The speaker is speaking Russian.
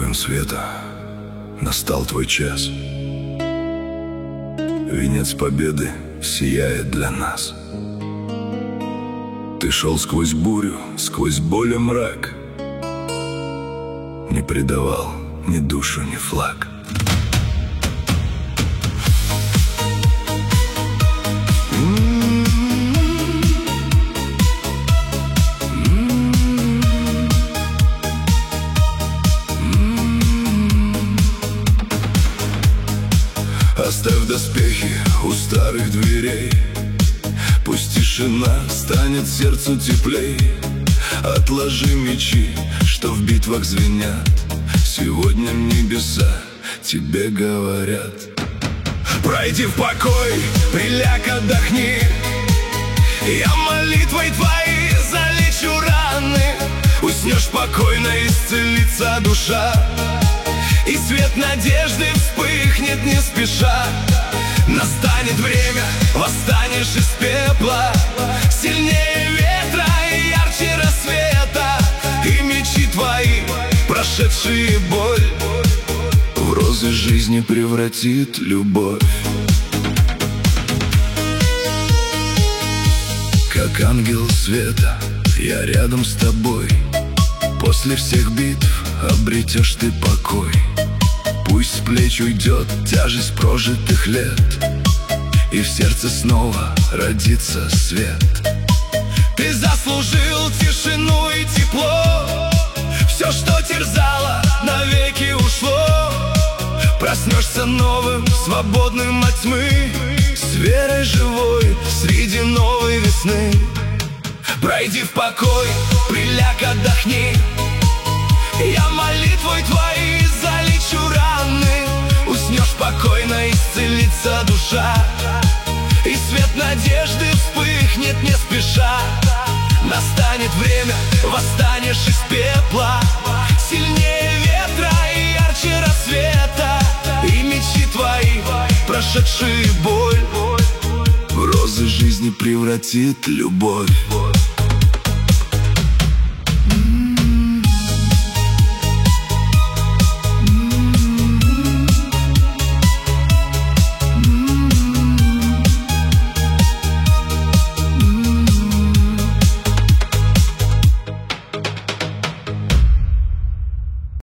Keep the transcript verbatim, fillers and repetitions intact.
Ангелом света настал твой час. Венец победы сияет для нас. Ты шел сквозь бурю, сквозь боль и мрак, не предавал ни душу, ни флаг. Оставь доспехи у старых дверей, пусть тишина станет сердцу теплей. Отложи мечи, что в битвах звенят, сегодня небеса тебе говорят. Пройди в покой, приляг, отдохни, я молитвой твоей залечу раны. Уснешь спокойно, исцелится душа, и свет надежды вспыхнет не спеша. Настанет время, восстанешь из пепла, сильнее ветра и ярче рассвета. И мечи твои, прошедшие боль, в розы жизни превратит любовь. Как ангел света, я рядом с тобой. После всех битв обретешь ты покой. Пусть с плеч уйдет тяжесть прожитых лет, и в сердце снова родится свет. Ты заслужил тишину и тепло, все, что терзало, навеки ушло. Проснешься новым, свободным от тьмы, с верой живой среди новой весны. Пройди в покой, приляг, отдохни, я молитвой твоей залечу раны. Уснешь спокойно, исцелится душа, и свет надежды вспыхнет не спеша. Настанет время, восстанешь из пепла, сильнее ветра и ярче рассвета. И мечи твои, прошедшие боль, в розы жизни превратит любовь.